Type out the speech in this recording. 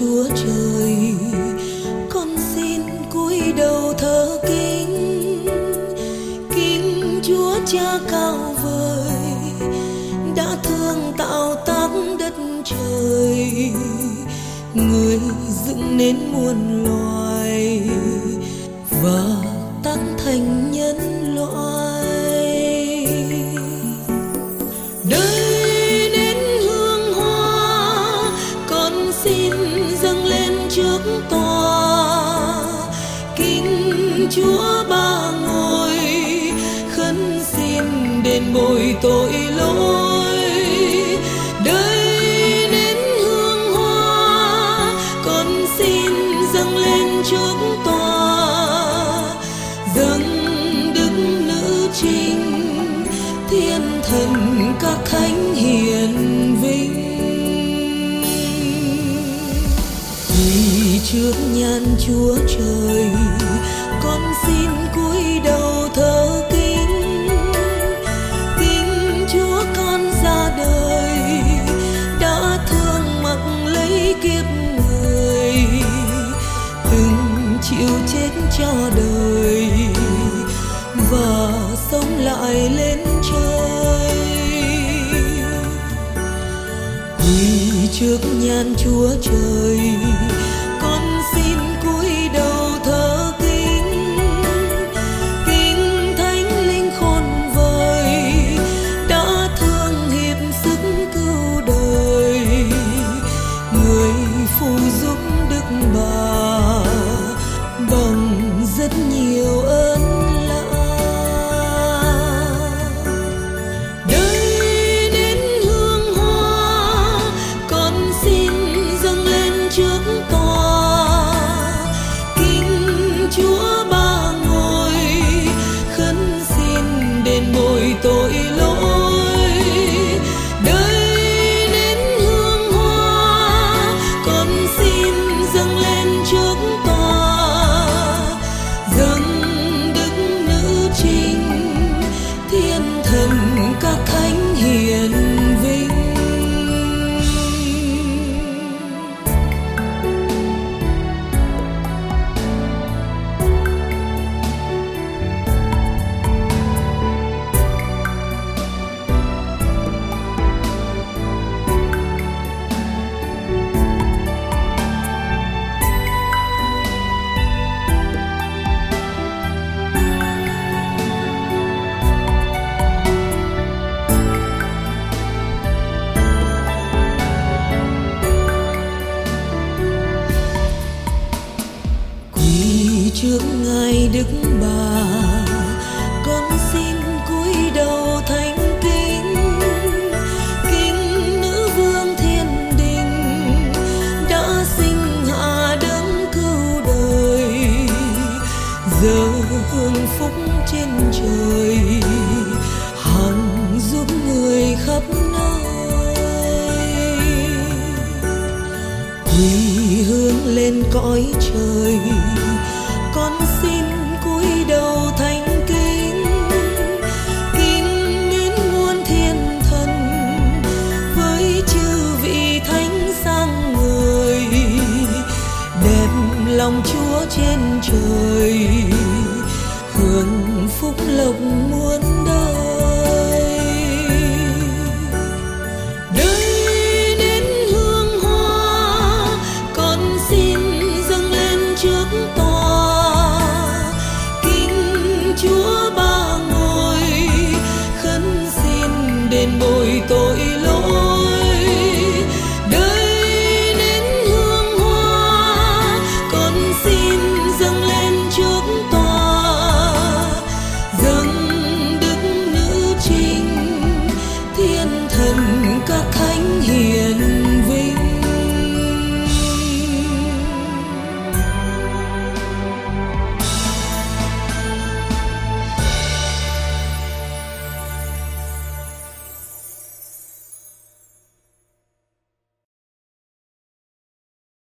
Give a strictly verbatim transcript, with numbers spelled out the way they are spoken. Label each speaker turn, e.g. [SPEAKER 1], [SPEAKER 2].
[SPEAKER 1] Chúa trời, con xin cúi đầu thờ kính. Kính Chúa Cha cao vời, đã thương tạo tác đất trời, người dựng nên muôn loài và tác thành nhân loại. Đây đến hương hoa, con xin dâng lên trước tòa. Kính Chúa Ba Ngôi, khấn xin đền bồi tội lỗi. Đây đến hương hoa, con xin dâng lên trước tòa. Dâng Đức Nữ Trinh, thiên thần các thánh hiền vinh. Quỳ trước nhan Chúa trời, con xin cúi đầu thờ kính. Kính Chúa con ra đời, đã thương mặc lấy kiếp người, từng chịu chết cho đời và sống lại lên trời. Quỳ trước nhan Chúa trời, con xin cúi đầu thờ kính. Kính Thánh Linh khôn vời, đã thương hiệp sức cứu đời, người phù giúp Đức Bà bằng rất nhiều ơn lạ. Đây đến hương hoa, con xin dâng lên trước tòa. Kính Chúa Ba Ngôi, khấn xin đền bồi tội lỗi. Đây đến hương hoa, con xin dâng lên trước tòa. Dâng Đức Nữ Trinh, thiên thần các thánh hiền vinh. Trước ngài Đức Bà, con xin cúi đầu thánh kính. Kính Nữ Vương Thiên Đình, đã sinh hạ đấng cứu đời, giờ hưởng phúc trên trời, hằng giúp người khắp nơi. Quỳ hướng lên cõi trời, con xin cúi đầu thánh kính. Kính mến muôn thiên thần, với chư vị thánh sang người, đẹp lòng Chúa trên trời, hưởng phúc lộc muôn